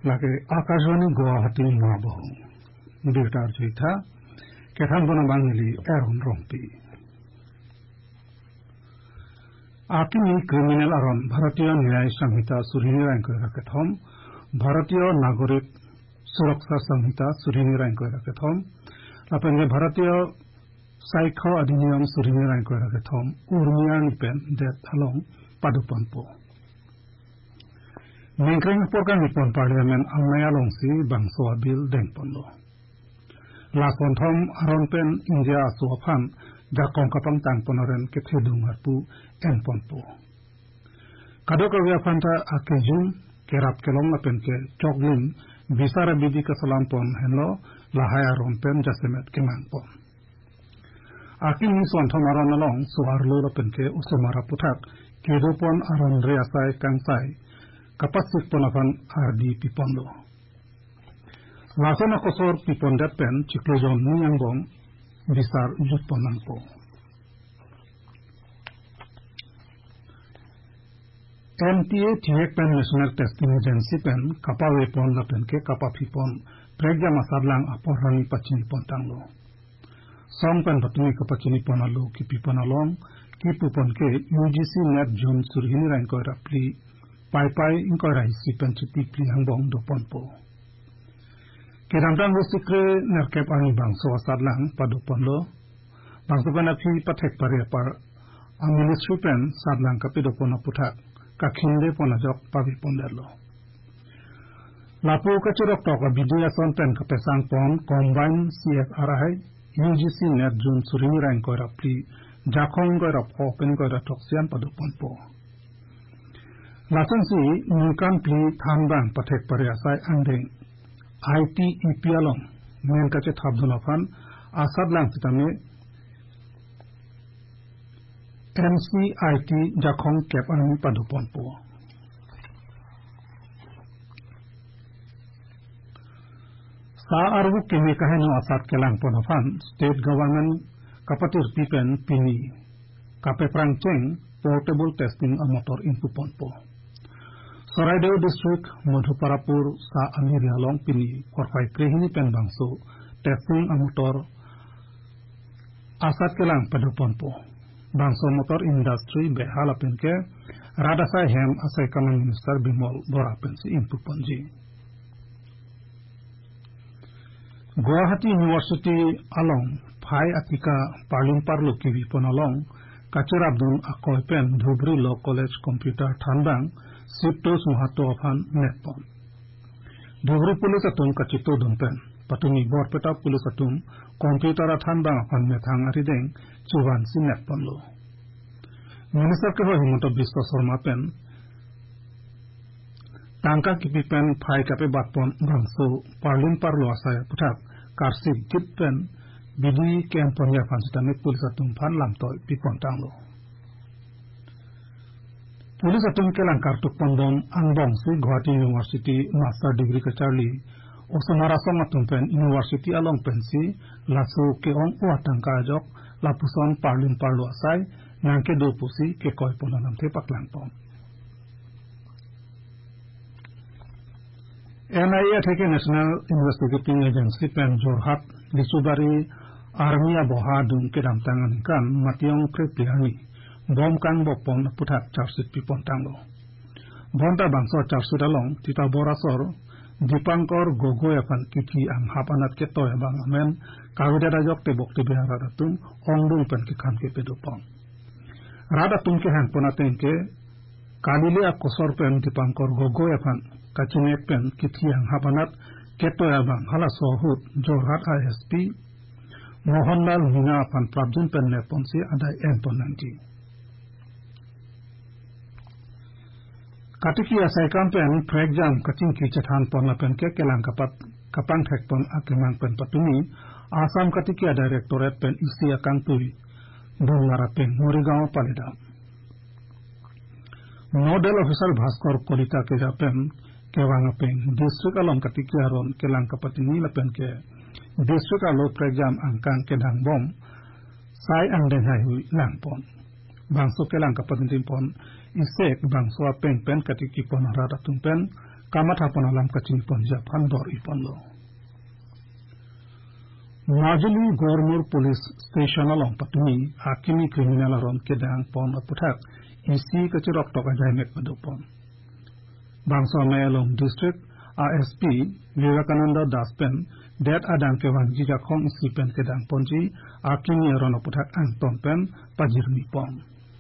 লাগে আকাশবাণী গুয়াহাটি মহাবহ বিটার জৈথা কেথান বনা বাঙালি এরন রম্পি আকিনি ক্রিমিনাল আরন ভারতীয় ন্যায় সংহিতা সুরিনি রায়ঙ্কয় রাখেথম ভারতীয় নাগরিক সুরক্ষা সংহিতা সুরিনি রায়ঙ্কয় রাখেথম লাপেঙ্গে ভারতীয় সাইখো অধিনিয়ম সুরিনি রায়ঙ্কয় রাখেথম উর্মিয়া নিপেন দেব থালং পাদুপনপো Mengkring porkan nipon parliament amaya longsi bangsoa bil dengpondo. Lakon thom aron pen India asuafan jakong kapang tangponoren kethedung harpu enponpo. Kadok awya fanta akejum kerap kelong lapen ke choglin bisara bidi kasalampon henlo lahai aron pen jasemet kemangpon. Akin ni son thom aron along suarlo lapen ke usumara putak kedopon aron reasai kangsai kapasik ponapan ardi pipondo. Lasana kosor pipondat pen ciklojon muyangbong bisar ujut ponangpo. MTA Tiek pen National Testing Agency pen kapawe pon la pen ke kapapipon pregja masadlang aporani pachini pontanglo. Song pen batumi kapachini ponalo ki piponalong ki pupon ke UGC net June surhini rangkoi rapli pai ingkorai si pencuti plihangbong do ponpo. Kedamdang sikre nerkep ani bangso asadlang padu ponlo bangso panapi patek pare par ministry pen sadlang kapido pona putak kakhinde ponajok pabi ponderlo. Lapu kacurok tok bidia son pen kapesang pon combine CFRI UGC net June surini rangkoi rapli jakong goi rap open goi ratok sian padu ponpo. Lasan si nukan pli thanbang patek pariasai andeng ITEP along men kache thabdunafan asadlang sitame MCIT jakong kep anmi paduponpo. Sa arbu kemi kaheno asad kelang ponafan state government kapatir pipen pini kape prangcheng portable testing a motor inpuponpo. Soraideo district Madhuparapur sa Amiria long pini korfai krehini pen bangso testing a motor asat kelang paduponpo bangso motor industry behala penke radasai hem asai kaman minister Bimol Bora pensi inpuponji. Guwahati University along Phai Atika Parlimpar kiwi pon along Kachur Abdul Akoy pen Dhubri Law College Computer Thandang Sipto Suhato afan netpon. Dhubri Police atum kachito dumpen. Patumi Borpeta Police atum computer athandang afan nethang arideng chuvan si netpon lo. Minister ke Himanta Biswa Sarma pen tangka kipi pen phai kape batpon bangso Parlimpar lo asaya putak karsip git pen bidi kempon ya fansitame Police atum fan lamtoy pipon tanglo. Police atum kelang kartuk pondom angbong si Guwahati University master degree ke Charlie osomara som atum pen university along pensi lasu ke ong uatangka ajok lapuson Parlimpar lo asai nangke do pusi ke koi ponanam te paklang pon. NIA থেকে National Investigating Agency pen Jorhat Lisubari Armia Boha dung kedam tangan kan mationg kripliani bom kang bopon putat charsit pipon tanglo. Bonta bangso charsit along tita borasor Dipangkor gogo yapan kiki ang hapanat keto ya bang amen kawida dajok te bokti behara datung ongdung pen ke kan ke pedopong. Rada tung ke han ponaten ke kalile akosor pen Dipangkor gogo yapan kachinek pen kiki ang hapanat keto ya bang hala sohut Jorhat ISP Mohanlal Hina apan prabjun pen neponsi adai enponanti. Katiki asai kampen pregjam kacing kicathan pon lapen ke kelang kapat kapang thek pon akemang pen patumi Asam katiki directorate pen isi akang tui Dungara pen Morigaon Palidam. Nodal official Bhaskar Kolita ke japen kewang pen district along katiki aron kelang kapatini lapen ke district alo pregjam angkang kedang bom sai angden hai hui langpon. Bangso kelang kapatini pon isek bangso pen katiki pon rata tumpen kamathapan alam kachini Punjab handor iponlo Majuli Gormur Police Station along patumi akimi kriminal aron kedang pon aputhak isi kachirok tok ajaimek padopon Bangsa Mayalong District ASP Vivekananda Daspen Det adang kewan jijakong isi pen kedang ponji akimi aron aputhak angton pen pajirmi pon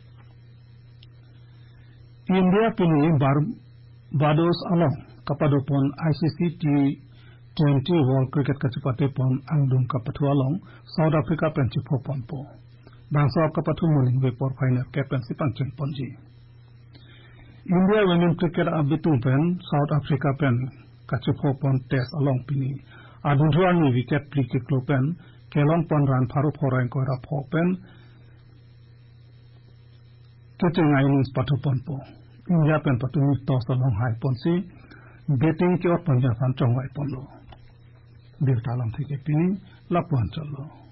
India pini Barbados along kapadopon ICC T20 World Cricket kachipate pon angdung kapathu along South Africa penchipo pon po bangsa kapathu muling vepor final captaincy pangchen ponji India women cricket abitu pen South Africa pen kachipo pon test along pini adunjuani wicket free-kick lo pen kelon pon ran pharu phorai ko ra pho pen ketengai ning pathu pon po India pen patumi toss along high ponsi betting ke or Punjab han chongwai ponlo bir talam theke pini lapuan challo